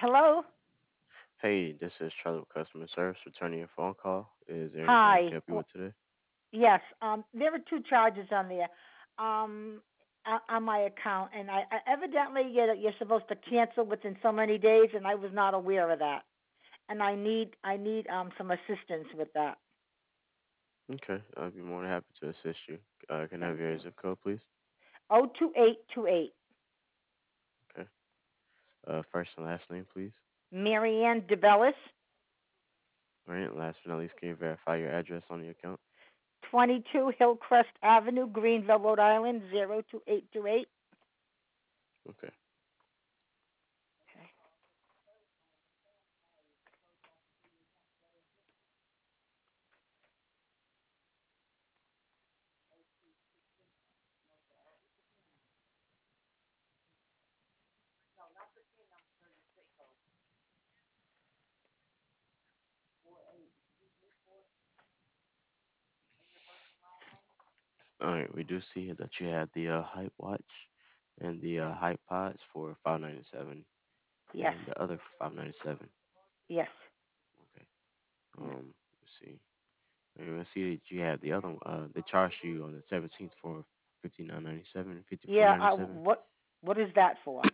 Hello? Hey, this is Charlie with Customer Service returning your phone call. Is there anything I can Hi. help you with today? Yes. There were two charges on there, um, on my account, and I evidently you're supposed to cancel within so many days, and I was not aware of that, and I need some assistance with that. Okay, I'll be more than happy to assist you. Can I have Thank your you. zip code, please? 02828. Okay. First and last name, please. Marianne DeBellis, All right, last but not least, can you verify your address on the account? 22 Hillcrest Avenue, Greenville, Rhode Island 02828. Okay. Okay. All right, we do see that you had the Hype Watch and the Hype Pods for 597, Yes. and the other for 597. Yes. Okay. Let's see. And we see that you had the other one. They charged you on the 17th for 59.97, Yeah. 54.97. What is that for?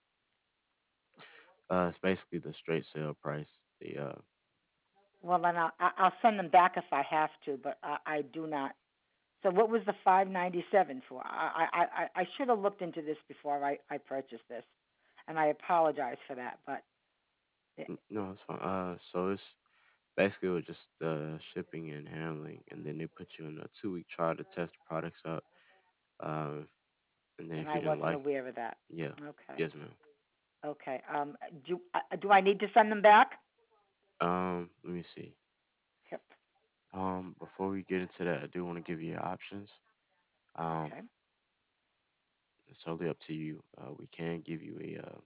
It's basically the straight sale price. The Well, then I'll send them back if I have to, but I do not. So what was the 597 for? I should have looked into this before I purchased this, and I apologize for that. But it, no, it's fine. So it's basically with just the shipping and handling, and then they put you in a 2-week trial to test the products out. Um, and then and if I you didn't wasn't like, aware of that. yeah, Okay. yes, ma'am. Okay. Do I need to send them back? Let me see. Yep. Before we get into that, I do want to give you your options. Um, Okay. it's totally up to you. We can give you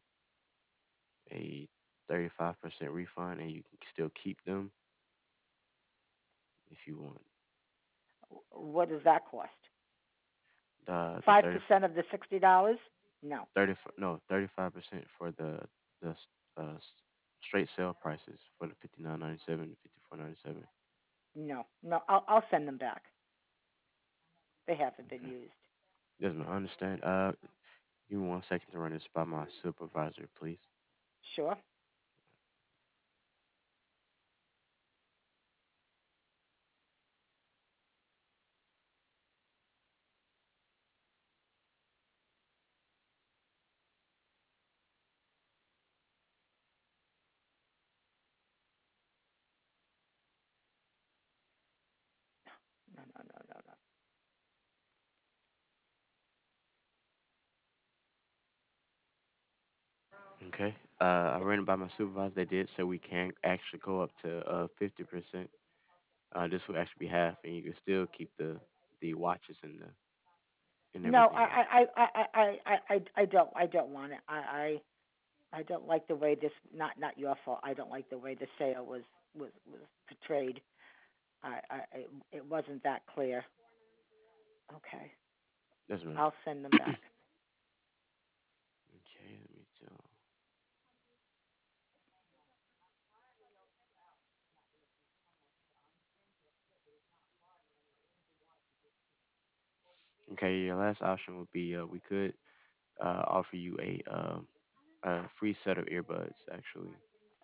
a 35% refund, and you can still keep them if you want. What does that cost? The Five 30 percent of the $60? No. 30 no 35% for the straight sale prices for the 59.97 and 54.97. No. No. I'll send them back. They haven't been Okay, used. doesn't understand. Give me 1 second to run this by my supervisor, please. Sure. No. No. No. No. No. Okay. I ran it by my supervisor. They did say we can actually go up to 50%. This will actually be half, and you can still keep the watches and No, everything else. I don't want it. I don't like the way this. Not your fault. I don't like the way the sale was portrayed. It wasn't that clear. Okay, Yes, ma'am. I'll send them back. Okay, let me tell. Okay, your last option would be we could offer you a free set of earbuds, actually.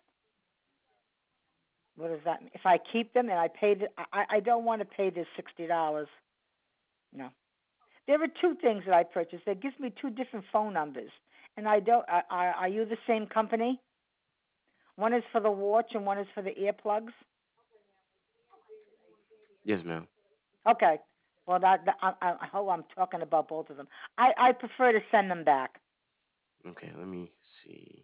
What does that mean? If I keep them and I pay I don't want to pay this $60. No. There are two things that I purchased. It gives me two different phone numbers, and I don't. Are you the same company? One is for the watch and one is for the earplugs. Yes, ma'am. Okay. Well, I'm talking about both of them. I prefer to send them back. Okay, let me see.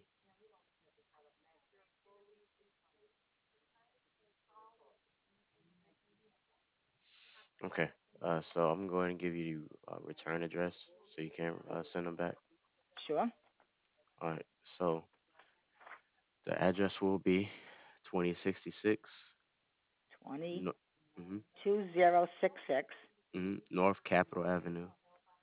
Okay, so I'm going to give you a return address so you can send them back. Sure. All right, so the address will be 2066 Twenty no, hmm 2066 North Capitol Avenue,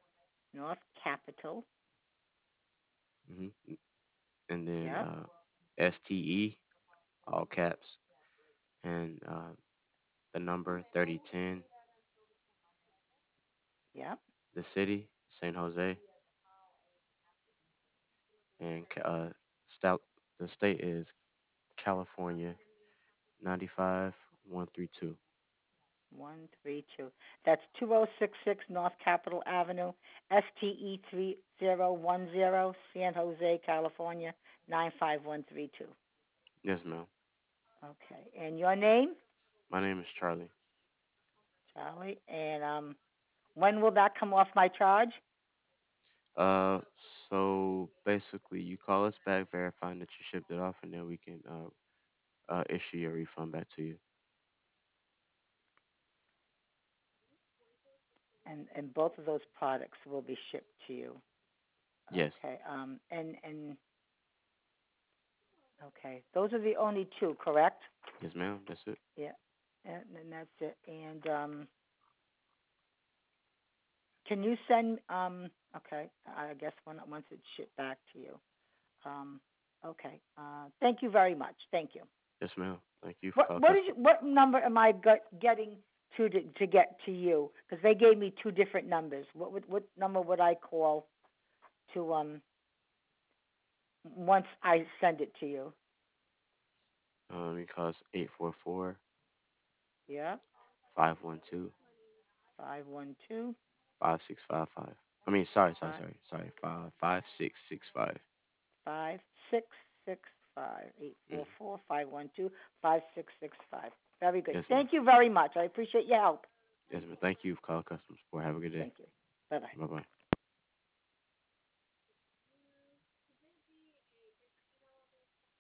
North Capitol. hmm and then Yep. STE, all caps, and the number 3010, Yep. the city, San Jose, and stout, the state is California, 95132. 132. That's 2066 North Capitol Avenue, STE 3010, San Jose, California 95132. Yes, ma'am. Okay. And your name? My name is Charlie. Charlie. And when will that come off my charge? Uh, so basically, you call us back verifying that you shipped it off, and then we can issue your refund back to you. And both of those products will be shipped to you. Yes, Okay. And okay. Those are the only two, correct? yes, ma'am. That's it. Yeah. And that's it. And can you send okay, I guess once it's shipped back to you. Um okay. Thank you very much. Thank you. Yes, ma'am. Thank you for calling What is customer. what number am I getting to get to you? Because they gave me two different numbers. What number would I call to once I send it to you? You call us 844 Yeah. 512 512 5655. I mean, sorry, sorry, five sorry, sorry. 5665. 5665 eight four Mm. four 5665. Very good. Yes, ma'am. Thank you very much. I appreciate your help. Yes, ma'am. Thank you for calling customer support. Have a good day. Thank you. Bye bye. Bye bye.